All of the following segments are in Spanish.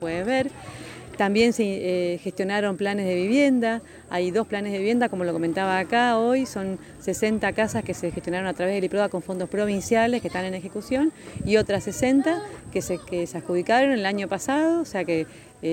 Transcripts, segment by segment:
Puede ver. También se gestionaron planes de vivienda, hay 2 planes de vivienda, como lo comentaba acá hoy, son 60 casas que se gestionaron a través del IPRODA con fondos provinciales que están en ejecución y otras 60 que se adjudicaron el año pasado, o sea que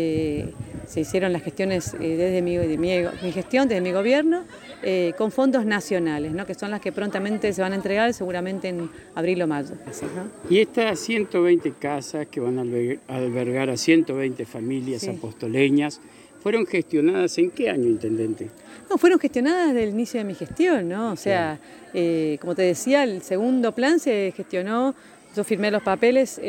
se hicieron las gestiones desde mi gestión, desde mi gobierno, con fondos nacionales, ¿no? Que son las que prontamente se van a entregar seguramente en abril o mayo. ¿No? Y estas 120 casas que van a albergar a 120 familias apostoleñas, ¿fueron gestionadas en qué año, Intendente? No, fueron gestionadas desde el inicio de mi gestión, ¿no? O sea, como te decía, el segundo plan se gestionó, yo firmé los papeles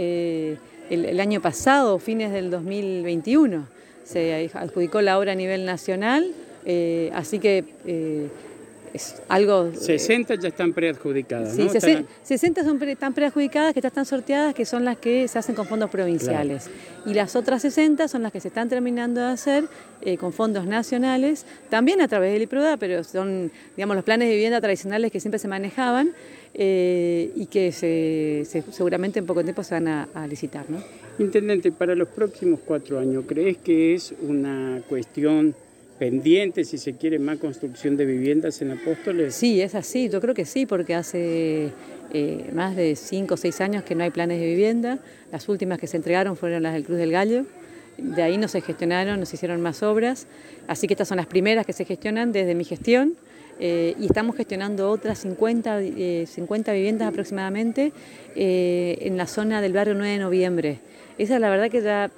el año pasado, fines del 2021. Se adjudicó la obra a nivel nacional, así que es algo... 60 ya están preadjudicadas, sí, ¿no? 60 están preadjudicadas, que ya están sorteadas, que son las que se hacen con fondos provinciales. Claro. Y las otras 60 son las que se están terminando de hacer con fondos nacionales, también a través del IPRODA, pero son, digamos, los planes de vivienda tradicionales que siempre se manejaban y que seguramente en poco tiempo se van a licitar, ¿no? Intendente, para los próximos 4 años, ¿crees que es una cuestión pendiente, si se quiere, más construcción de viviendas en Apóstoles? Sí, es así, yo creo que sí, porque hace más de 5 o 6 años que no hay planes de vivienda. Las últimas que se entregaron fueron las del Cruz del Gallo. De ahí no se gestionaron, no se hicieron más obras. Así que estas son las primeras que se gestionan desde mi gestión. Y estamos gestionando otras 50 viviendas aproximadamente en la zona del barrio 9 de Noviembre. Esa es la verdad que ya...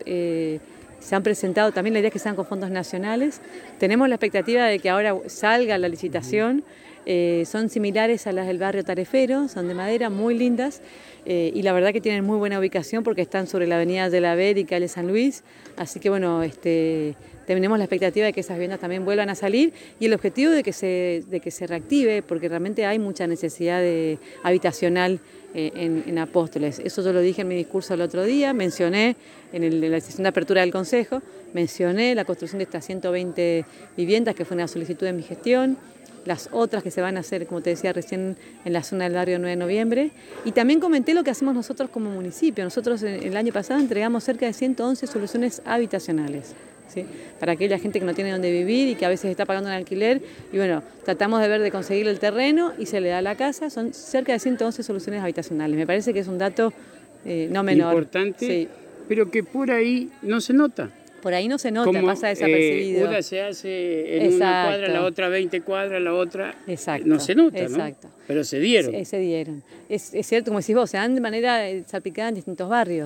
se han presentado también la idea que sean con fondos nacionales. Tenemos la expectativa de que ahora salga la licitación. Son similares a las del barrio Tarefero, son de madera, muy lindas. Y la verdad que tienen muy buena ubicación porque están sobre la avenida de la Ver y calle San Luis. Así que bueno, tenemos la expectativa de que esas viviendas también vuelvan a salir y el objetivo de que se reactive, porque realmente hay mucha necesidad habitacional en Apóstoles. Eso yo lo dije en mi discurso el otro día, mencioné en la sesión de apertura del Consejo, mencioné la construcción de estas 120 viviendas que fue una solicitud de mi gestión, las otras que se van a hacer, como te decía recién, en la zona del barrio 9 de Noviembre. Y también comenté lo que hacemos nosotros como municipio. Nosotros el año pasado entregamos cerca de 111 soluciones habitacionales, ¿sí? Para aquella gente que no tiene dónde vivir y que a veces está pagando un alquiler. Y bueno, tratamos de conseguir el terreno y se le da la casa. Son cerca de 111 soluciones habitacionales. Me parece que es un dato no menor. Importante, sí. Pero que por ahí no se nota. Por ahí no se nota, como, pasa desapercibido. Una se hace en una cuadra, la otra 20 cuadras, la otra no se nota, ¿no? Pero se dieron. Se dieron. Es cierto, como decís vos, se dan de manera salpicada en distintos barrios.